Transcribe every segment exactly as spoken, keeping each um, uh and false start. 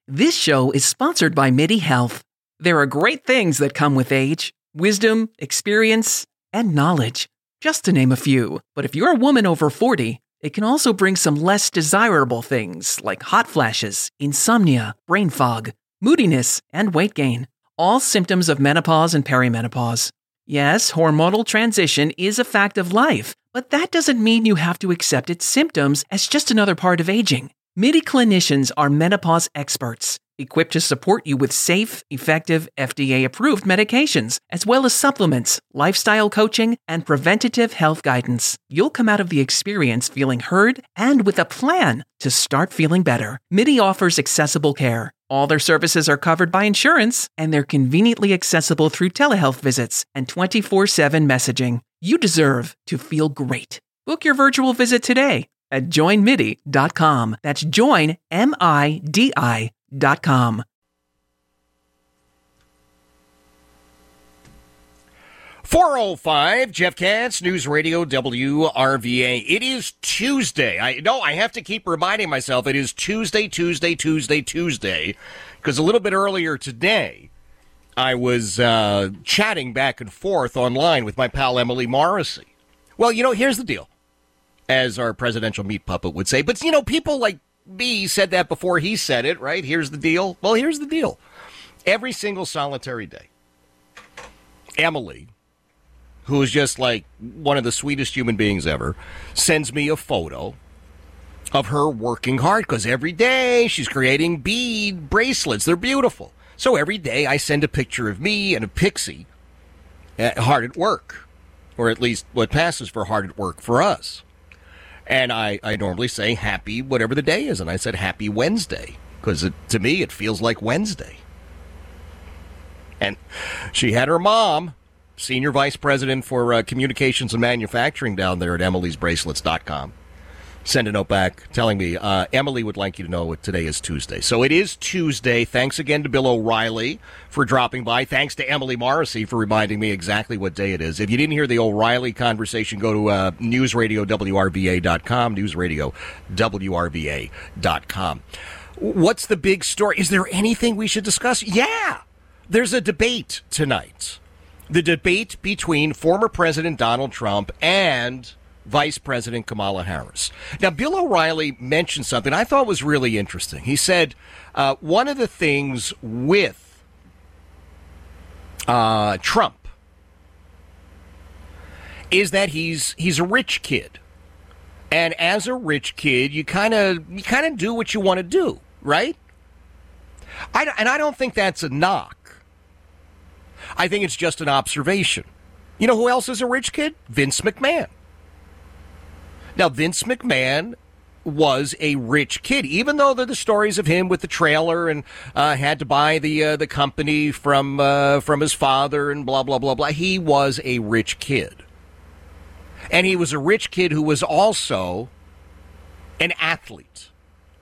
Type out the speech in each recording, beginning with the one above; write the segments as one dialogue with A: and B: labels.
A: This show is sponsored by MIDI Health. There are great things that come with age, wisdom, experience, and knowledge, just to name a few. But if you're a woman over forty, it can also bring some less desirable things like hot flashes, insomnia, brain fog, moodiness, and weight gain, all symptoms of menopause and perimenopause. Yes, hormonal transition is a fact of life, but that doesn't mean you have to accept its symptoms as just another part of aging. MIDI clinicians are menopause experts, equipped to support you with safe, effective, F D A-approved medications, as well as supplements, lifestyle coaching, and preventative health guidance. You'll come out of the experience feeling heard and with a plan to start feeling better. MIDI offers accessible care. All their services are covered by insurance, and they're conveniently accessible through telehealth visits and twenty-four seven messaging. You deserve to feel great. Book your virtual visit today at join midi dot com. That's join, M I D I dot com.
B: four oh five, Jeff Katz, News Radio W R V A. It is Tuesday. I know I have to keep reminding myself it is Tuesday, Tuesday, Tuesday, Tuesday, because a little bit earlier today, I was uh, chatting back and forth online with my pal Emily Morrissey. Well, you know, here's the deal, as our presidential meat puppet would say. But, you know, people like me said that before he said it, right? Here's the deal. Well, here's the deal. Every single solitary day, Emily, who is just like one of the sweetest human beings ever, sends me a photo of her working hard, because every day she's creating bead bracelets. They're beautiful. So every day I send a picture of me and a pixie at, hard at work, or at least what passes for hard at work for us. And I, I normally say happy whatever the day is, and I said happy Wednesday, because to me it feels like Wednesday. And she had her mom, Senior Vice President for uh, Communications and Manufacturing down there at emilys bracelets dot com, send a note back telling me, uh, Emily would like you to know what today is Tuesday. So it is Tuesday. Thanks again to Bill O'Reilly for dropping by. Thanks to Emily Morrissey for reminding me exactly what day it is. If you didn't hear the O'Reilly conversation, go to uh, news radio W R V A dot com, news radio W R V A dot com. What's the big story? Is there anything we should discuss? Yeah, there's a debate tonight. The debate between former President Donald Trump and Vice President Kamala Harris. Now, Bill O'Reilly mentioned something I thought was really interesting. He said uh, one of the things with uh, Trump is that he's he's a rich kid, and as a rich kid, you kind of you kind of do what you want to do, right? I, and I don't think that's a knock. I think it's just an observation. You know who else is a rich kid? Vince McMahon. Now, Vince McMahon was a rich kid, even though there are the stories of him with the trailer and uh, had to buy the uh, the company from uh, from his father and blah, blah, blah, blah. He was a rich kid. And he was a rich kid who was also an athlete.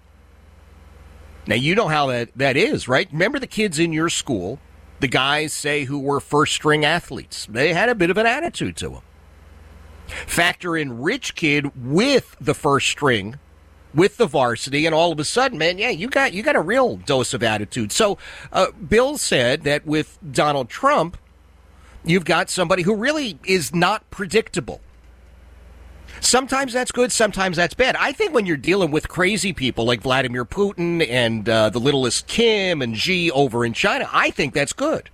B: Now, you know how that, that is, right? Remember the kids in your school, the guys, say, who were first-string athletes. They had a bit of an attitude to them. Factor in rich kid with the first string, with the varsity, and all of a sudden, man, yeah, you got you got a real dose of attitude. So uh, Bill said that with Donald Trump, you've got somebody who really is not predictable. Sometimes that's good, sometimes that's bad. I think when you're dealing with crazy people like Vladimir Putin and uh, the littlest Kim and Xi over in China, I think that's good.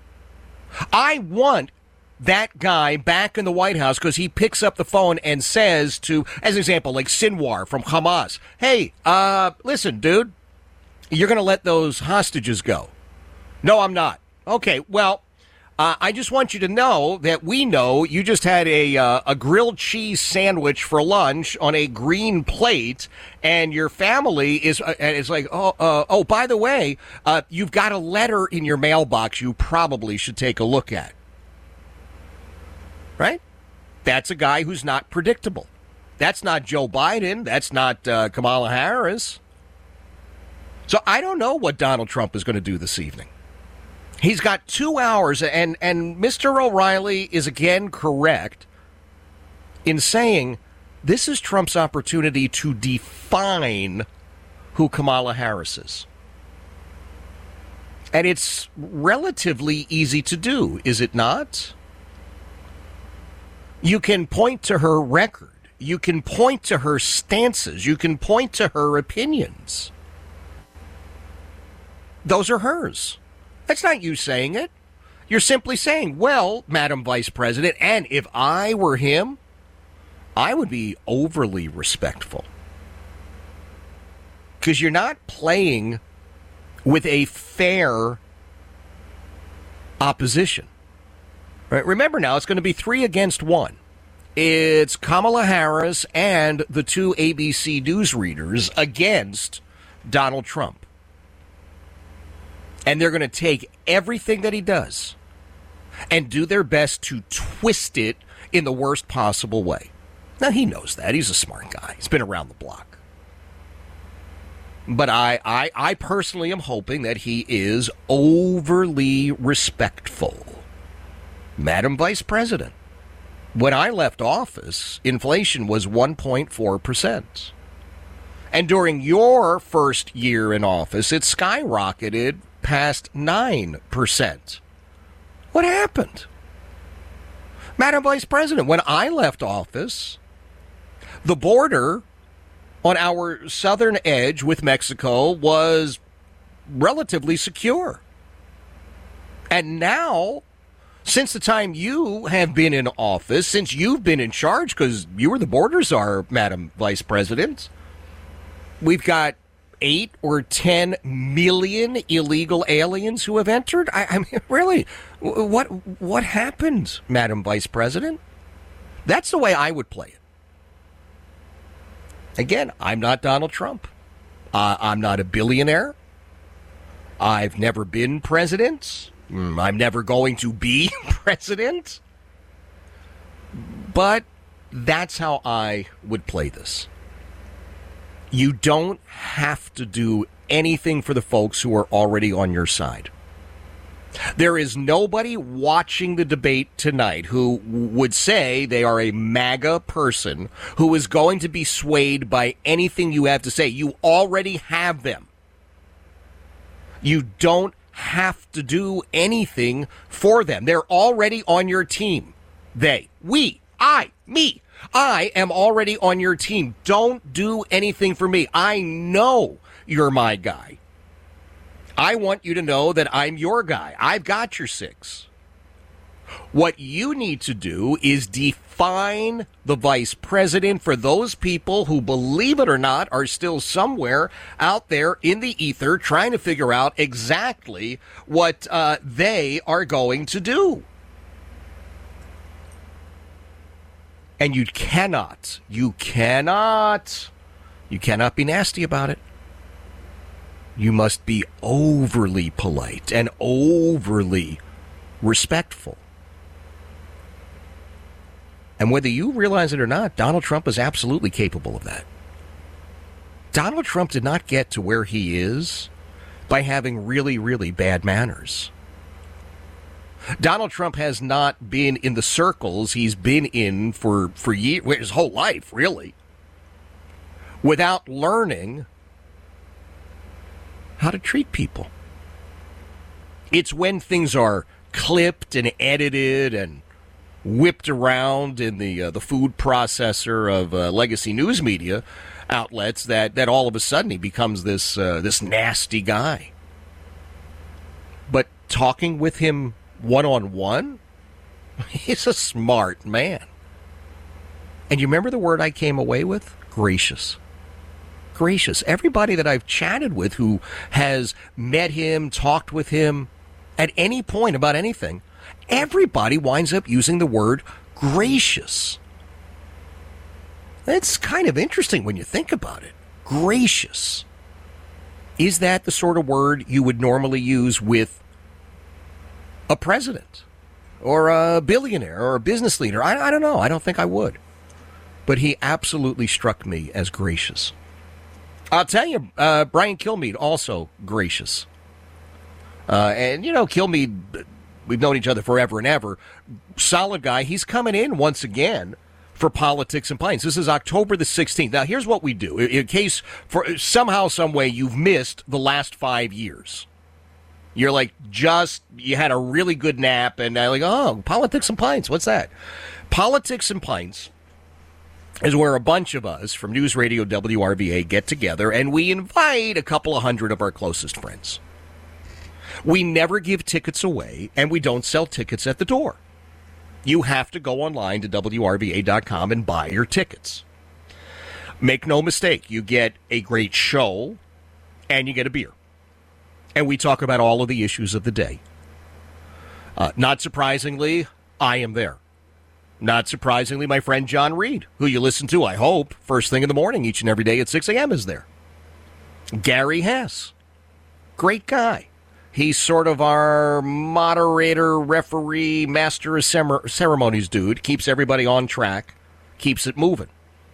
B: I want that guy back in the White House because he picks up the phone and says to, as an example, like Sinwar from Hamas, hey, uh, listen, dude, you're going to let those hostages go. No, I'm not. Okay, well, Uh, I just want you to know that we know you just had a uh, a grilled cheese sandwich for lunch on a green plate, and your family is uh, is like, oh, uh, oh, by the way, uh, you've got a letter in your mailbox you probably should take a look at. Right? That's a guy who's not predictable. That's not Joe Biden. That's not uh, Kamala Harris. So I don't know what Donald Trump is going to do this evening. He's got two hours, and, and Mister O'Reilly is again correct in saying this is Trump's opportunity to define who Kamala Harris is. And it's relatively easy to do, is it not? You can point to her record. You can point to her stances. You can point to her opinions. Those are hers. That's not you saying it. You're simply saying, well, Madam Vice President, and if I were him, I would be overly respectful. Because you're not playing with a fair opposition. Right? Remember now, it's going to be three against one. It's Kamala Harris and the two A B C News readers against Donald Trump. And they're going to take everything that he does and do their best to twist it in the worst possible way. Now, he knows that. He's a smart guy. He's been around the block. But I, I, I personally am hoping that he is overly respectful. Madam Vice President, when I left office, inflation was one point four percent. And during your first year in office, it skyrocketed past nine percent. What happened? Madam Vice President, when I left office, the border on our southern edge with Mexico was relatively secure. And now, since the time you have been in office, since you've been in charge, because you were the border czar, Madam Vice President, we've got eight or ten million illegal aliens who have entered. I, I mean, really, what what happened, Madam Vice President? That's the way I would play it. Again, I'm not Donald Trump. Uh, I'm not a billionaire. I've never been president. I'm never going to be president. But that's how I would play this. You don't have to do anything for the folks who are already on your side. There is nobody watching the debate tonight who would say they are a MAGA person who is going to be swayed by anything you have to say. You already have them. You don't have to do anything for them. They're already on your team. They, we, I, me. I am already on your team. Don't do anything for me. I know you're my guy. I want you to know that I'm your guy. I've got your six. What you need to do is define the vice president for those people who, believe it or not, are still somewhere out there in the ether trying to figure out exactly what uh, they are going to do. And you cannot, you cannot, you cannot be nasty about it. You must be overly polite and overly respectful. And whether you realize it or not, Donald Trump is absolutely capable of that. Donald Trump did not get to where he is by having really, really bad manners. Donald Trump has not been in the circles he's been in for, for years, his whole life, really, without learning how to treat people. It's when things are clipped and edited and whipped around in the uh, the food processor of uh, legacy news media outlets that, that all of a sudden he becomes this uh, this nasty guy. But talking with him one-on-one, he's a smart man. And you remember the word I came away with? Gracious. Gracious. Everybody that I've chatted with who has met him, talked with him at any point about anything, everybody winds up using the word gracious. That's kind of interesting when you think about it. Gracious. Is that the sort of word you would normally use with a president or a billionaire or a business leader? I, I don't know. I don't think I would. But he absolutely struck me as gracious. I'll tell you, uh, Brian Kilmeade, also gracious. Uh, and, you know, Kilmeade, we've known each other forever and ever. Solid guy. He's coming in once again for Politics and Pints. This is October the sixteenth. Now, here's what we do. In case, for somehow, some way, you've missed the last five years. You're like, just, you had a really good nap, and I'm like, oh, Politics and Pints, what's that? Politics and Pints is where a bunch of us from News Radio W R V A get together, and we invite a couple of hundred of our closest friends. We never give tickets away, and we don't sell tickets at the door. You have to go online to W R V A dot com and buy your tickets. Make no mistake, you get a great show, and you get a beer. And we talk about all of the issues of the day. Uh, not surprisingly, I am there. Not surprisingly, my friend John Reed, who you listen to, I hope, first thing in the morning each and every day at six a.m. is there. Gary Hess, great guy. He's sort of our moderator, referee, master of ceremonies dude. Keeps everybody on track, keeps it moving.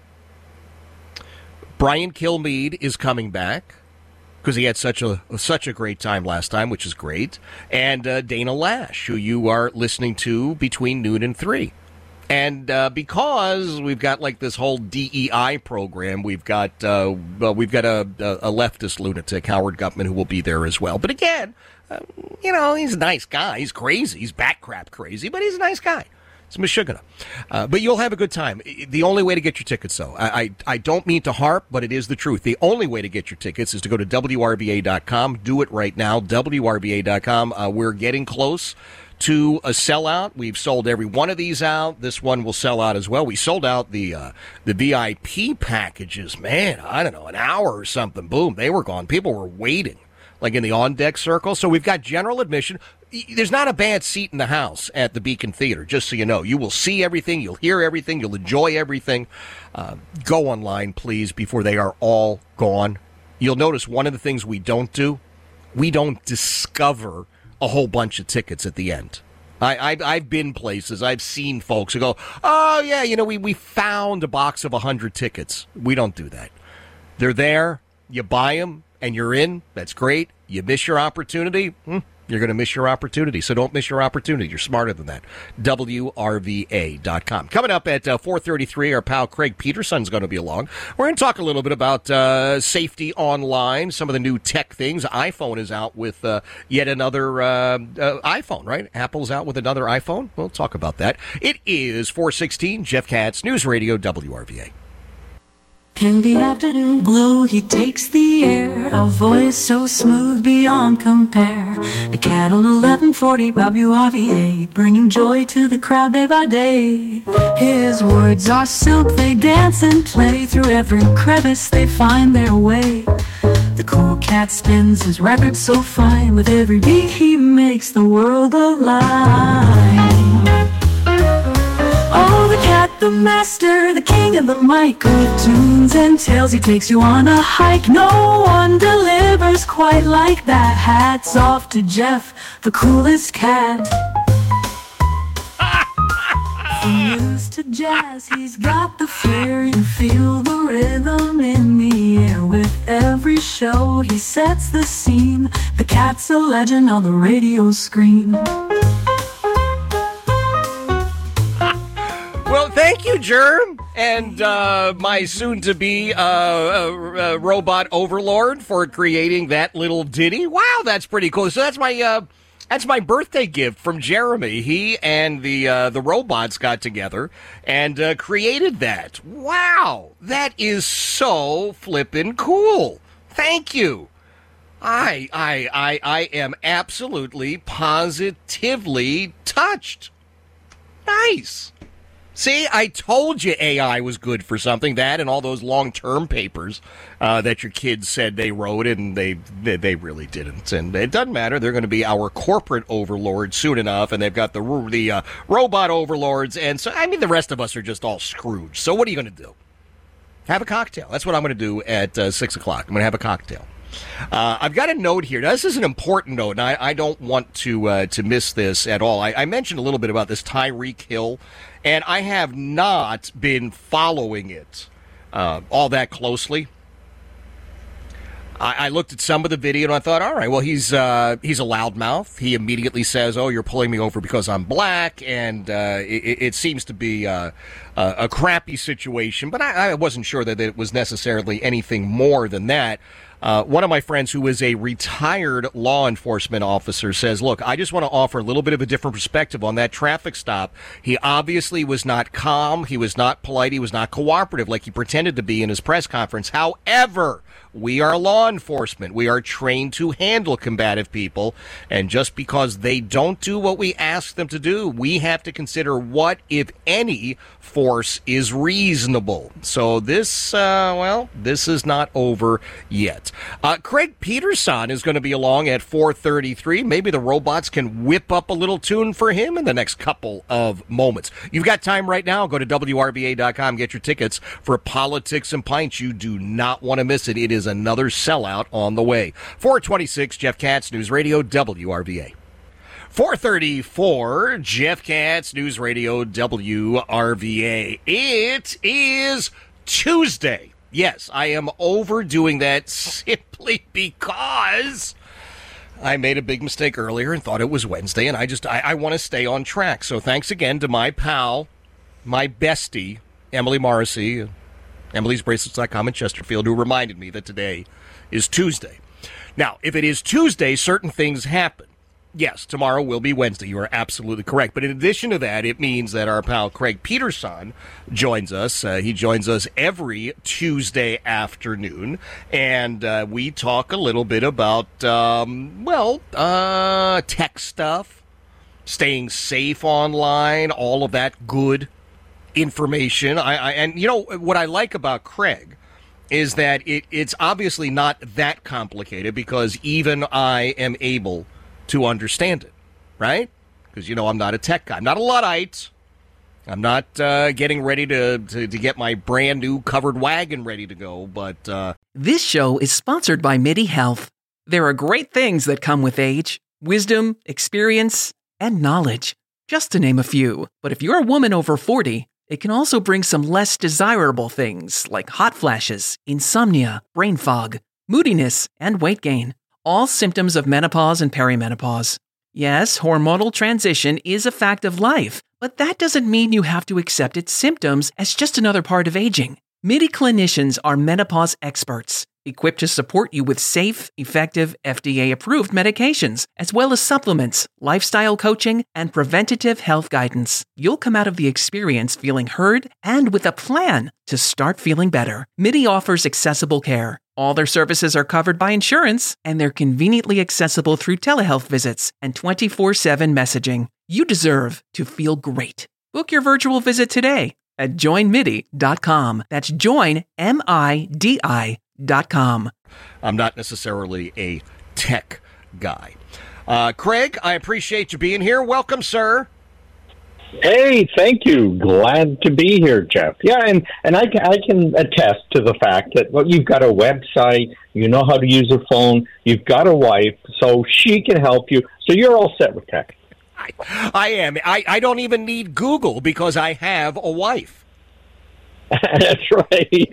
B: Brian Kilmeade is coming back because he had such a such a great time last time, which is great. And uh, Dana Lash, who you are listening to between noon and three. And uh, because we've got like this whole D E I program, we've got uh, well, we've got a, a leftist lunatic, Howard Gutman, who will be there as well. But again, uh, you know, he's a nice guy. He's crazy. He's back crap crazy, but he's a nice guy. It's Meshuggah. Uh, but you'll have a good time. The only way to get your tickets, though, I, I I don't mean to harp, but it is the truth. The only way to get your tickets is to go to W R V A dot com. Do it right now, W R V A dot com. Uh, we're getting close to a sellout. We've sold every one of these out. This one will sell out as well. We sold out the uh, the V I P packages. Man, I don't know, an hour or something. Boom, they were gone. People were waiting, like in the on-deck circle. So we've got general admission. There's not a bad seat in the house at the Beacon Theater, just so you know. You will see everything. You'll hear everything. You'll enjoy everything. Uh, go online, please, before they are all gone. You'll notice one of the things we don't do, we don't discover a whole bunch of tickets at the end. I, I, I've been places. I've seen folks who go, oh, yeah, you know, we, we found a box of one hundred tickets. We don't do that. They're there. You buy them, and you're in. That's great. You miss your opportunity. Hmm. You're going to miss your opportunity, so don't miss your opportunity. You're smarter than that. W R V A dot com. Coming up at uh, four thirty-three, our pal Craig Peterson's going to be along. We're going to talk a little bit about uh, safety online, some of the new tech things. iPhone is out with uh, yet another uh, uh, iPhone, right? Apple's out with another iPhone. We'll talk about that. It is four sixteen, Jeff Katz, News Radio, W R V A.
C: In the afternoon glow, he takes the air, a voice so smooth beyond compare. The Cattle eleven forty W R V A, bringing joy to the crowd day by day. His words are silk, they dance and play, through every crevice they find their way. The cool cat spins his record so fine, with every beat he makes the world alive. Oh, the cat, the master, the king of the mic, with tunes and tales he takes you on a hike. No one delivers quite like that. Hats off to Jeff, the coolest cat. From blues to jazz, he's got the flair. You feel the rhythm in the air. With every show, he sets the scene. The cat's a legend on the radio screen.
B: Well, thank you, Germ, and uh, my soon-to-be uh, uh, uh, robot overlord for creating that little ditty. Wow, that's pretty cool. So that's my uh, that's my birthday gift from Jeremy. He and the uh, the robots got together and uh, created that. Wow, that is so flippin' cool. Thank you. I I I I am absolutely positively touched. Nice. See, I told you A I was good for something. That and all those long-term papers uh, that your kids said they wrote, and they, they they really didn't. And it doesn't matter. They're going to be our corporate overlords soon enough, and they've got the the uh, robot overlords. And so, I mean, the rest of us are just all Scrooge. So what are you going to do? Have a cocktail. That's what I'm going to do at uh, six o'clock. I'm going to have a cocktail. Uh, I've got a note here. Now, this is an important note, and I, I don't want to uh, to miss this at all. I, I mentioned a little bit about this Tyreek Hill, and I have not been following it uh, all that closely. I, I looked at some of the video, and I thought, all right, well, he's uh, he's a loudmouth. He immediately says, oh, you're pulling me over because I'm black, and uh, it, it seems to be uh, uh, a crappy situation, but I, I wasn't sure that it was necessarily anything more than that. Uh, one of my friends who is a retired law enforcement officer says, look, I just want to offer a little bit of a different perspective on that traffic stop. He obviously was not calm. He was not polite. He was not cooperative like he pretended to be in his press conference. However, we are law enforcement. We are trained to handle combative people. And just because they don't do what we ask them to do, we have to consider what, if any, force is reasonable. So this, uh, well, this is not over yet. Uh, Craig Peterson is going to be along at four thirty-three. Maybe the robots can whip up a little tune for him in the next couple of moments. You've got time right now. Go to W R V A dot com. Get your tickets for Politics and Pints. You do not want to miss it. It is another sellout on the way. four twenty-six, Jeff Katz, News Radio, W R V A. four thirty-four, Jeff Katz, News Radio, W R V A. It is Tuesday. Yes, I am overdoing that simply because I made a big mistake earlier and thought it was Wednesday, and I just, I, I want to stay on track. So thanks again to my pal, my bestie, Emily Morrissey, Emily's Bracelets dot com in Chesterfield, who reminded me that today is Tuesday. Now, if it is Tuesday, certain things happen. Yes, tomorrow will be Wednesday. You are absolutely correct. But in addition to that, it means that our pal Craig Peterson joins us. Uh, he joins us every Tuesday afternoon, and uh, we talk a little bit about, um, well, uh, tech stuff, staying safe online, all of that good information. I, I and, you know, what I like about Craig is that it, it's obviously not that complicated because even I am able to understand it, right? Because, you know, I'm not a tech guy. I'm not a Luddite. I'm not uh, getting ready to, to, to get my brand new covered wagon ready to go, but... Uh...
A: This show is sponsored by MIDI Health. There are great things that come with age, wisdom, experience, and knowledge, just to name a few. But if you're a woman over forty, it can also bring some less desirable things like hot flashes, insomnia, brain fog, moodiness, and weight gain. All symptoms of menopause and perimenopause. Yes, hormonal transition is a fact of life, but that doesn't mean you have to accept its symptoms as just another part of aging. MIDI clinicians are menopause experts, equipped to support you with safe, effective, F D A-approved medications, as well as supplements, lifestyle coaching, and preventative health guidance. You'll come out of the experience feeling heard and with a plan to start feeling better. MIDI offers accessible care. All their services are covered by insurance, and they're conveniently accessible through telehealth visits and twenty-four seven messaging. You deserve to feel great. Book your virtual visit today at join midi dot com. That's join, M I D I dot com.
B: I'm not necessarily a tech guy. Uh, Craig, I appreciate you being here. Welcome, sir.
D: Hey, thank you. Glad to be here, Jeff. Yeah, and, and I, I can attest to the fact that well, you've got a website, you know how to use a phone, you've got a wife, so she can help you. So you're all set with tech.
B: I, I am. I, I don't even need Google because I have a wife.
D: That's right.
B: She,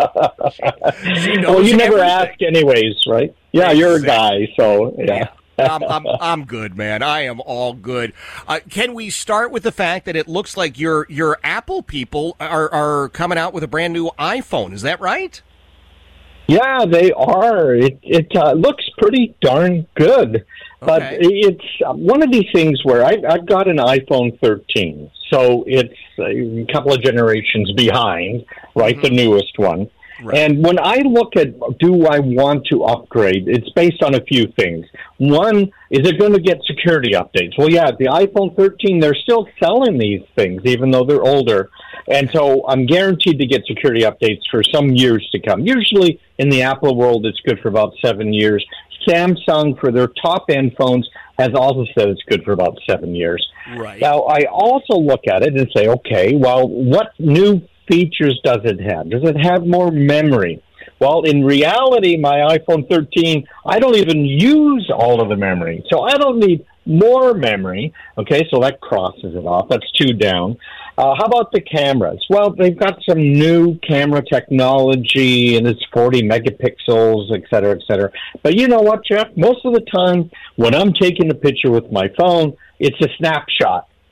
B: she
D: well, you never
B: everything.
D: ask anyways, right? Yeah,
B: exactly.
D: You're a guy, so yeah.
B: yeah. I'm, I'm I'm good, man. I am all good. Uh, can we start with the fact that it looks like your your Apple people are, are coming out with a brand new iPhone? Is that right?
D: Yeah, they are. It it uh, looks pretty darn good, but
B: okay.
D: it's one of these things where I, I've got an iPhone thirteen, so it's a couple of generations behind, right? Mm-hmm. The newest one. Right. And when I look at, do I want to upgrade, it's based on a few things. One, is it going to get security updates? Well, yeah, the iPhone thirteen, they're still selling these things, even though they're older. And so I'm guaranteed to get security updates for some years to come. Usually in the Apple world, it's good for about seven years. Samsung, for their top-end phones, has also said it's good for about seven years.
B: Right.
D: Now, I also look at it and say, okay, well, what new features does it have? Does it have more memory? Well, in reality, my iPhone thirteen, I don't even use all of the memory. So I don't need more memory. Okay, so that crosses it off. That's two down. Uh, how about the cameras? Well, they've got some new camera technology, and it's forty megapixels, et cetera, et cetera. But you know what, Jeff? Most of the time, when I'm taking a picture with my phone, it's a snapshot.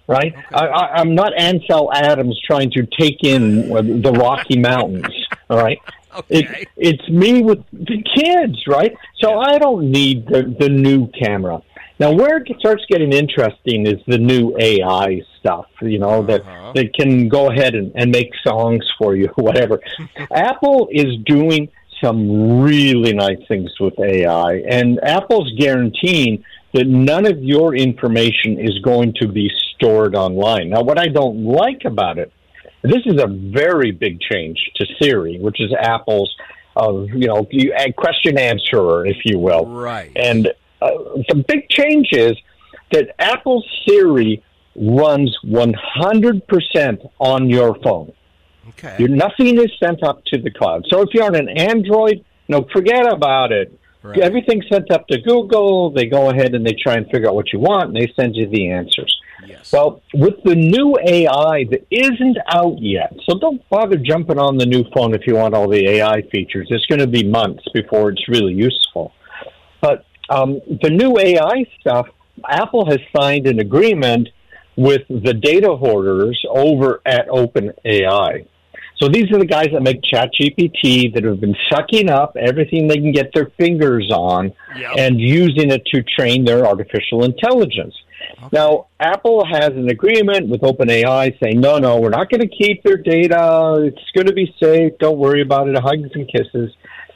D: right?
B: Okay.
D: I, I, I'm not Ansel Adams trying to take in the Rocky Mountains, all right?
B: Okay.
D: It, it's me with the kids, right? So
B: Yeah.
D: I don't need the, the new camera. Now, where it starts getting interesting is the new A I stuff, you know,
B: Uh-huh.
D: that, that can go ahead and, and make songs for you, whatever. Apple is doing some really nice things with A I, and Apple's guaranteeing that none of your information is going to be stored online. Now, what I don't like about it, this is a very big change to Siri, which is Apple's, uh, you know, question answerer, if you will.
B: Right.
D: And uh, the big change is that Apple Siri runs one hundred percent on your phone.
B: Okay.
D: You're, nothing is sent up to the cloud. So if you're on an Android, no, forget about it.
B: Right.
D: Everything's sent up to Google. They go ahead and they try and figure out what you want, and they send you the answers.
B: Yes.
D: Well, with the new A I that isn't out yet, so don't bother jumping on the new phone if you want all the A I features. It's going to be months before it's really useful. But um, the new A I stuff, Apple has signed an agreement with the data hoarders over at OpenAI. So these are the guys that make ChatGPT that have been sucking up everything they can get their fingers on
B: Yep.
D: and using it to train their artificial intelligence.
B: Okay.
D: Now, Apple has an agreement with OpenAI saying, no, no, we're not going to keep their data. It's going to be safe. Don't worry about it. Hugs and kisses.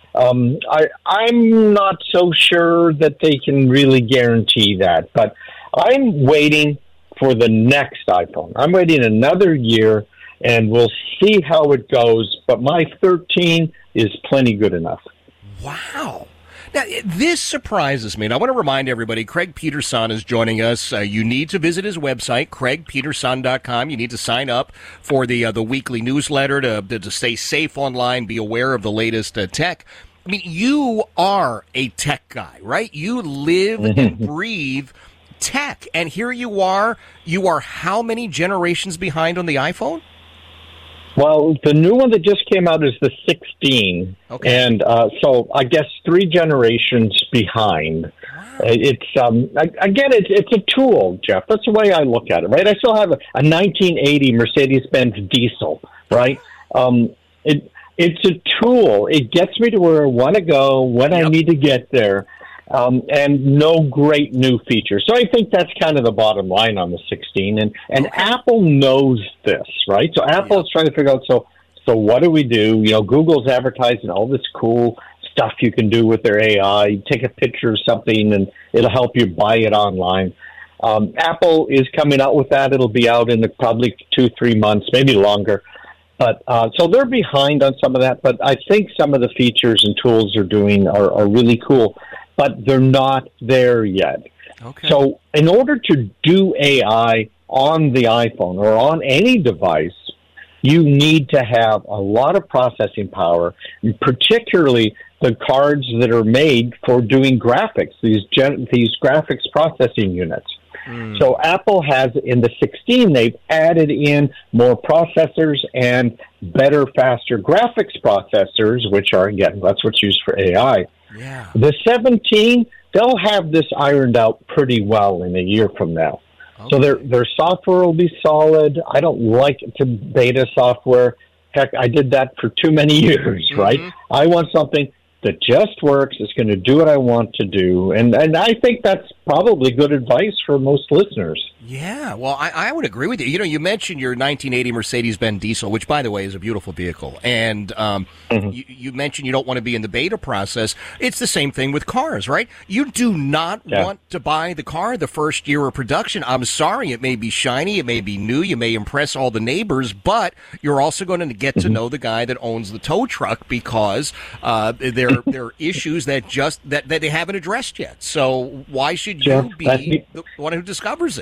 D: Um, I, I'm not so sure that they can really guarantee that, but I'm waiting for the next iPhone. I'm waiting another year, and we'll see how it goes. But my thirteen is plenty good enough.
B: Wow. Now, this surprises me, and I want to remind everybody, Craig Peterson is joining us. Uh, you need to visit his website, craig peterson dot com. You need to sign up for the uh, the weekly newsletter to, to, to stay safe online, be aware of the latest uh, tech. I mean, you are a tech guy, right? You live and breathe tech, and here you are. You are how many generations behind on the iPhone?
D: Well, the new one that just came out is the sixteen,
B: Okay.
D: and uh, so I guess three generations behind.
B: Wow.
D: It's um I- again, it's it's a tool, Jeff. That's the way I look at it, right? I still have a, a nineteen eighty Mercedes-Benz diesel, right? Um, it it's a tool. It gets me to where I want to go when I
B: Yep.
D: need to get there. Um, and no great new features. So I think that's kind of the bottom line on the sixteen. And, and
B: Okay.
D: Apple knows this, right? So Apple
B: Yeah.
D: is trying to figure out, so so what do we do? You know, Google's advertising all this cool stuff you can do with their A I. You take a picture of something, and it'll help you buy it online. Um, Apple is coming out with that. It'll be out in the, probably two, three months, maybe longer. But uh, so they're behind on some of that. But I think some of the features and tools they're doing are, are really cool. But they're not there yet.
B: Okay.
D: So in order to do A I on the iPhone or on any device, you need to have a lot of processing power, particularly the cards that are made for doing graphics, these gen- these graphics processing units.
B: Mm.
D: So Apple has, in the sixteen, they've added in more processors and better, faster graphics processors, which are, again, that's what's used for A I.
B: Yeah.
D: The seventeen, they'll have this ironed out pretty well in a year from now.
B: Okay.
D: So their their software will be solid. I don't like to beta software. Heck, I did that for too many years,
B: Mm-hmm.
D: right? I want something that just works. It's going to do what I want to do. And, and I think that's probably good advice for most listeners.
B: Yeah, well, I, I would agree with you. You know, you mentioned your nineteen eighty Mercedes-Benz diesel, which, by the way, is a beautiful vehicle. And um,
D: Mm-hmm.
B: you, you mentioned you don't want to be in the beta process. It's the same thing with cars, right? You do not
D: Yeah.
B: want to buy the car the first year of production. I'm sorry, it may be shiny, it may be new, you may impress all the neighbors, but you're also going to get
D: Mm-hmm.
B: to know the guy that owns the tow truck because uh, there, there are issues that just that, that they haven't addressed yet. So why should you
D: Jeff, that's-
B: be the one who discovers it?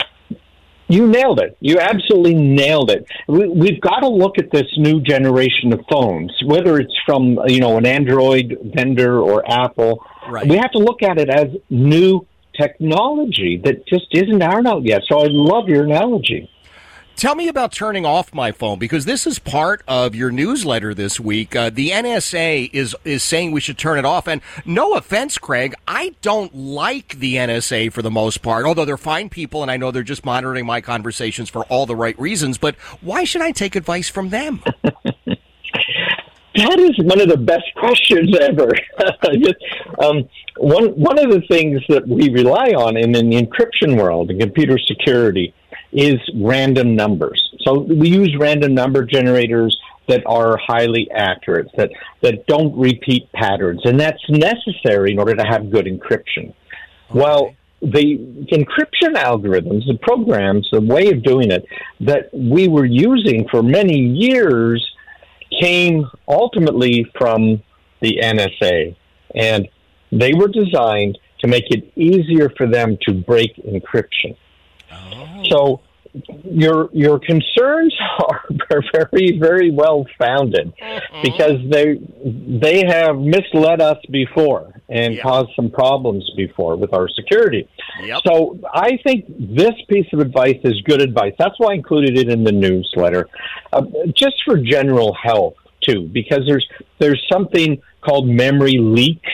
D: You nailed it. You absolutely nailed it. We, we've got to look at this new generation of phones, whether it's from, you know, an Android vendor or Apple.
B: Right.
D: We have to look at it as new technology that just isn't out yet. So I love your analogy.
B: Tell me about turning off my phone, because this is part of your newsletter this week. Uh, the N S A is is saying we should turn it off. And no offense, Craig, I don't like the N S A for the most part, although they're fine people, and I know they're just monitoring my conversations for all the right reasons. But why should I take advice from them?
D: That is one of the best questions ever. um, one one of the things that we rely on in, in the encryption world, in computer security, is random numbers. So we use random number generators that are highly accurate, that, that don't repeat patterns, and that's necessary in order to have good encryption. Okay. Well, the encryption algorithms, the programs, the way of doing it that we were using for many years came ultimately from the N S A, and they were designed to make it easier for them to break encryption. Oh. So your your concerns are very, very well founded, mm-hmm. because they they have misled us before and yep. caused some problems before with our security. Yep. So I think this piece of advice is good advice. That's why I included it in the newsletter, uh, just for general health too, because there's there's something called memory leaks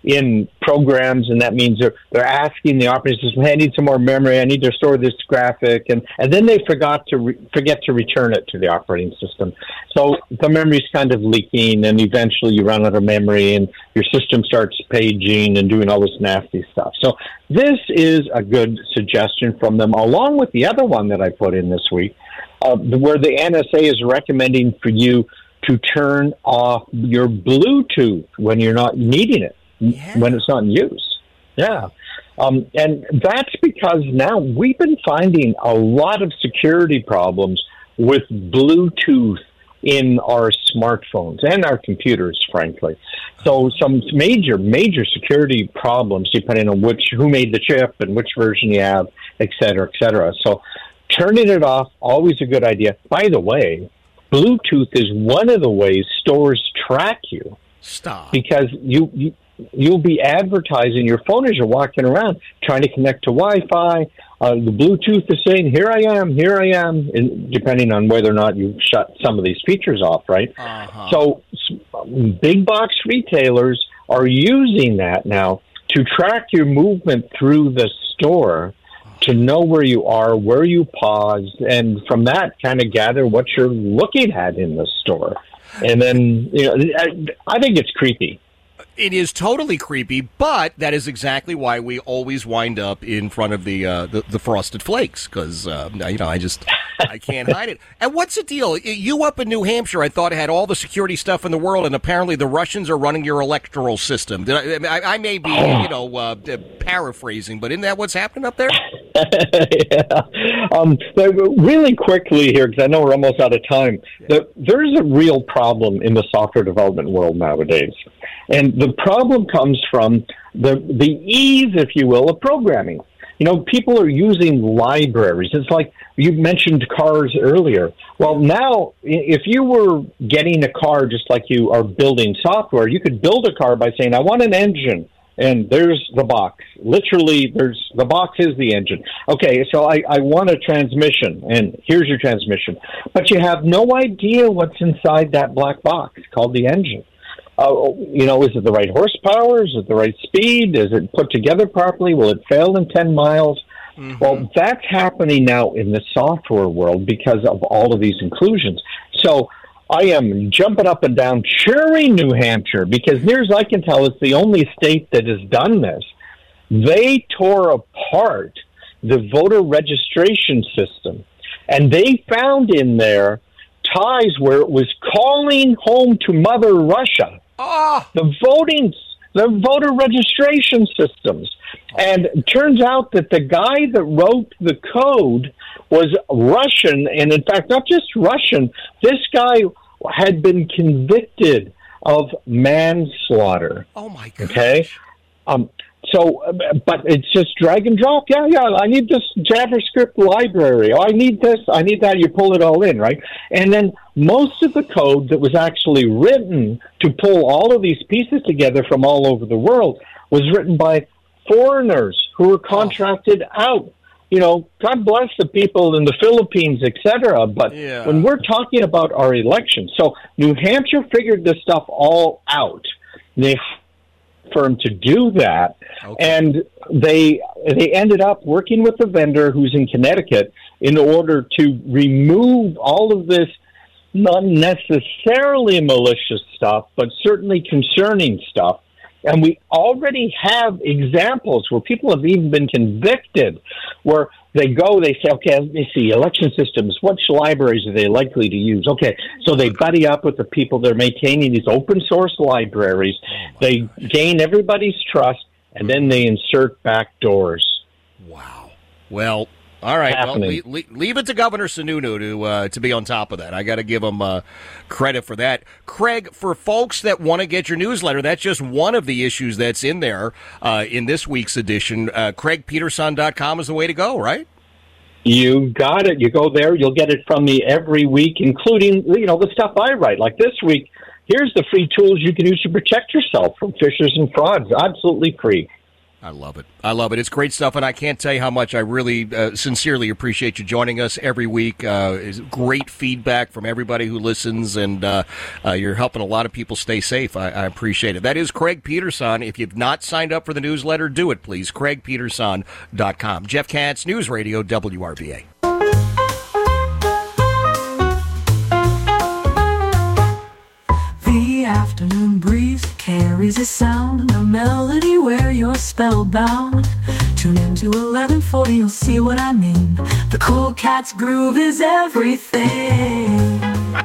D: in programs, and that means they're they're asking the operating system, "Hey, I need some more memory. I need to store this graphic," and and then they forgot to re- forget to return it to the operating system. So the memory's kind of leaking, and eventually you run out of memory, and your system starts paging and doing all this nasty stuff. So this is a good suggestion from them, along with the other one that I put in this week, uh, where the N S A is recommending for you to turn off your Bluetooth when you're not needing it. Yeah. When it's not in use. Yeah. Um, and that's because now we've been finding a lot of security problems with Bluetooth in our smartphones and our computers, frankly. So some major, major security problems depending on which, who made the chip and which version you have, et cetera, et cetera. So turning it off, always a good idea. By the way, Bluetooth is one of the ways stores track you.
B: Stop.
D: Because you... you You'll be advertising your phone as you're walking around, trying to connect to Wi-Fi. Uh, the Bluetooth is saying, "Here I am, here I am," and depending on whether or not you shut some of these features off, right? Uh-huh. So big box retailers are using that now to track your movement through the store, to know where you are, where you paused, and from that kind of gather what you're looking at in the store. And then, you know, I, I think it's creepy.
B: It is totally creepy, but that is exactly why we always wind up in front of the uh, the, the Frosted Flakes, because uh, you know I just I can't hide it. And what's the deal? You up in New Hampshire, I thought it had all the security stuff in the world, and apparently the Russians are running your electoral system. Did I, I, I may be you know uh, paraphrasing, but isn't that what's happening up there?
D: yeah. Um, really quickly here, because I know we're almost out of time. The, there's a real problem in the software development world nowadays. And the problem comes from the the ease, if you will, of programming. You know, people are using libraries. It's like you mentioned cars earlier. Well, now, if you were getting a car just like you are building software, you could build a car by saying, "I want an engine." And there's the box. Literally, there's the box is the engine. Okay, so I, I want a transmission, and here's your transmission. But you have no idea what's inside that black box called the engine. Uh, you know, is it the right horsepower? Is it the right speed? Is it put together properly? Will it fail in ten miles? Mm-hmm. Well, that's happening now in the software world because of all of these inclusions. So I am jumping up and down, cheering New Hampshire, because near as I can tell, it's the only state that has done this. They tore apart the voter registration system, and they found in there ties where it was calling home to Mother Russia. Oh. The voting, the voter registration systems. And it turns out that the guy that wrote the code was Russian, and in fact, not just Russian. This guy had been convicted of manslaughter.
B: Oh, my God.
D: Okay? Um, so, but it's just drag and drop. Yeah, yeah, I need this JavaScript library. Oh, I need this, I need that. You pull it all in, right? And then most of the code that was actually written to pull all of these pieces together from all over the world was written by foreigners who were contracted oh. out you know, God bless the people in the Philippines, et cetera. But
B: yeah.
D: when we're talking about our elections, so New Hampshire figured this stuff all out. They firm to do that, okay. and they they ended up working with the vendor who's in Connecticut in order to remove all of this not necessarily malicious stuff, but certainly concerning stuff. And we already have examples where people have even been convicted, where they go, they say, okay, let me see, election systems, which libraries are they likely to use? Okay, so they buddy up with the people that are maintaining these open source libraries. Oh they gosh. gain everybody's trust, and then they insert back doors.
B: Wow. Well, all right. Well, leave, leave it to Governor Sununu to uh, to be on top of that. I got to give him uh, credit for that. Craig, for folks that want to get your newsletter, that's just one of the issues that's in there uh, in this week's edition. Uh, Craig Peterson dot com is the way to go, right?
D: You got it. You go there. You'll get it from me every week, including, you know, the stuff I write. Like this week, here's the free tools you can use to protect yourself from phishers and frauds. Absolutely free.
B: I love it. I love it. It's great stuff, and I can't tell you how much I really uh, sincerely appreciate you joining us every week. Uh, it's great feedback from everybody who listens, and uh, uh, you're helping a lot of people stay safe. I, I appreciate it. That is Craig Peterson. If you've not signed up for the newsletter, do it, please. Craig Peterson dot com. Jeff Katz, News Radio, W R V A.
C: The afternoon breeze carries a sound, a melody where you're spellbound. Tune into eleven forty, you'll see what I mean. The Cool Cats groove is everything.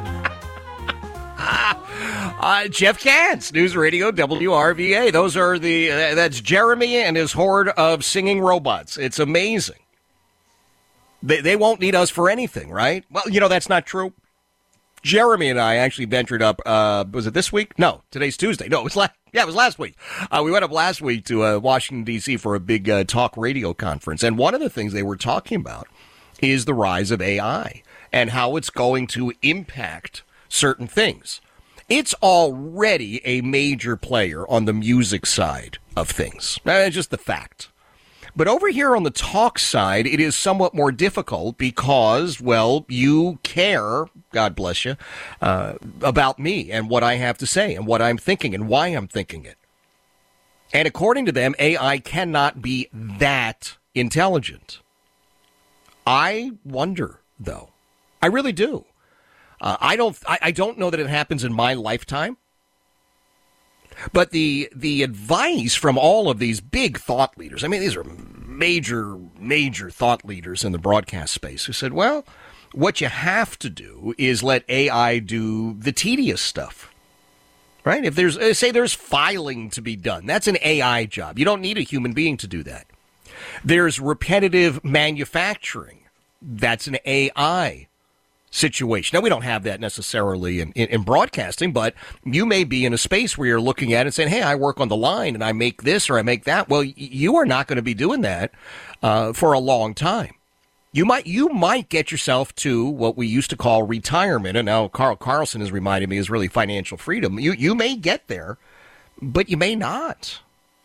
B: uh, Jeff Katz, News Radio, W R V A. Those are the, uh, that's Jeremy and his horde of singing robots. It's amazing. They, they won't need us for anything, right? Well, you know, that's not true. Jeremy and I actually ventured up, uh, was it this week? No, today's Tuesday. No, it was last, yeah, it was last week. Uh, we went up last week to uh, Washington, D C for a big uh, talk radio conference. And one of the things they were talking about is the rise of A I and how it's going to impact certain things. It's already a major player on the music side of things. Uh, just the fact. But over here on the talk side, it is somewhat more difficult because, well, you care, God bless you, uh, about me and what I have to say and what I'm thinking and why I'm thinking it. And according to them, A I cannot be that intelligent. I wonder, though. I really do. Uh, I don't. I, I don't know that it happens in my lifetime. But the the advice from all of these big thought leaders, I mean, these are major, major thought leaders in the broadcast space who said, well, what you have to do is let A I do the tedious stuff, right? If there's, say there's filing to be done, that's an A I job. You don't need a human being to do that. There's repetitive manufacturing. That's an A I situation. Now, we don't have that necessarily in, in, in broadcasting, but you may be in a space where you're looking at it and saying, hey, I work on the line and I make this or I make that. Well, y- you are not going to be doing that uh, for a long time. You might you might get yourself to what we used to call retirement, and now Carl Carlson has reminded me is really financial freedom. You you may get there, but you may not.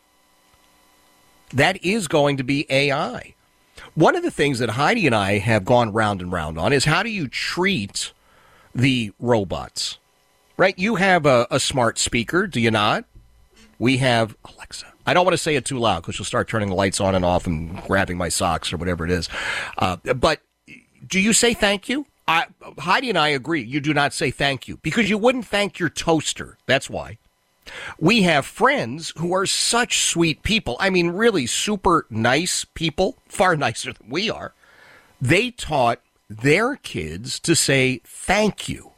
B: That is going to be A I. One of the things that Heidi and I have gone round and round on is how do you treat the robots, right? You have a, a smart speaker, do you not? We have Alexa. I don't want to say it too loud because she'll start turning the lights on and off and grabbing my socks or whatever it is. Uh, but do you say thank you? I, Heidi and I agree. You do not say thank you because you wouldn't thank your toaster. That's why. We have friends who are such sweet people. I mean, really super nice people, far nicer than we are. They taught their kids to say thank you.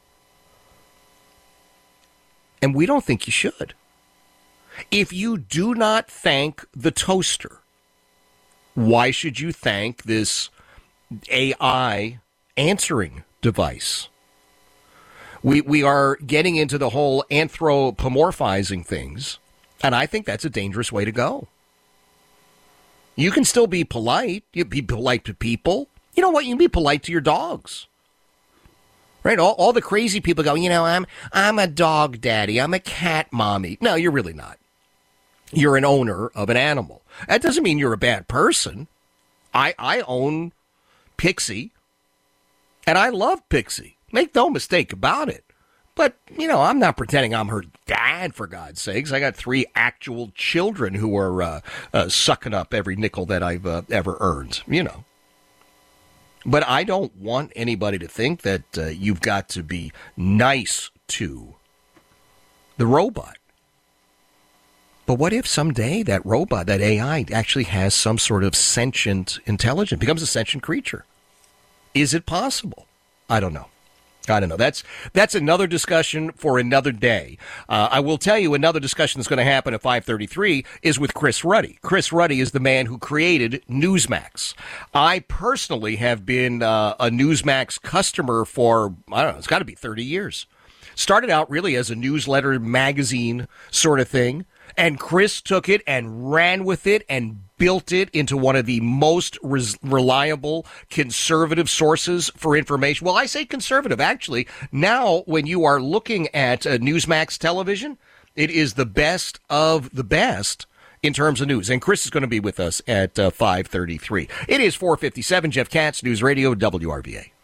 B: And we don't think you should. If you do not thank the toaster, why should you thank this A I answering device? We we are getting into the whole anthropomorphizing things, and I think that's a dangerous way to go. You can still be polite. You be polite to people. You know what? You can be polite to your dogs. Right? All, all the crazy people go, you know, I'm I'm a dog daddy. I'm a cat mommy. No, you're really not. You're an owner of an animal. That doesn't mean you're a bad person. I, I own Pixie, and I love Pixie. Make no mistake about it. But, you know, I'm not pretending I'm her dad, for God's sakes. I got three actual children who are uh, uh, sucking up every nickel that I've uh, ever earned, you know. But I don't want anybody to think that uh, you've got to be nice to the robot. But what if someday that robot, that A I, actually has some sort of sentient intelligence, becomes a sentient creature? Is it possible? I don't know. I don't know. That's that's another discussion for another day. Uh, I will tell you another discussion that's going to happen at five thirty-three is with Chris Ruddy. Chris Ruddy is the man who created Newsmax. I personally have been uh, a Newsmax customer for, I don't know, it's got to be thirty years. Started out really as a newsletter magazine sort of thing. And Chris took it and ran with it and built it into one of the most res- reliable conservative sources for information. Well, I say conservative, actually. Now, when you are looking at uh, Newsmax television, it is the best of the best in terms of news. And Chris is going to be with us at uh, five thirty-three. It is four fifty-seven. Jeff Katz, News Radio, W R V A.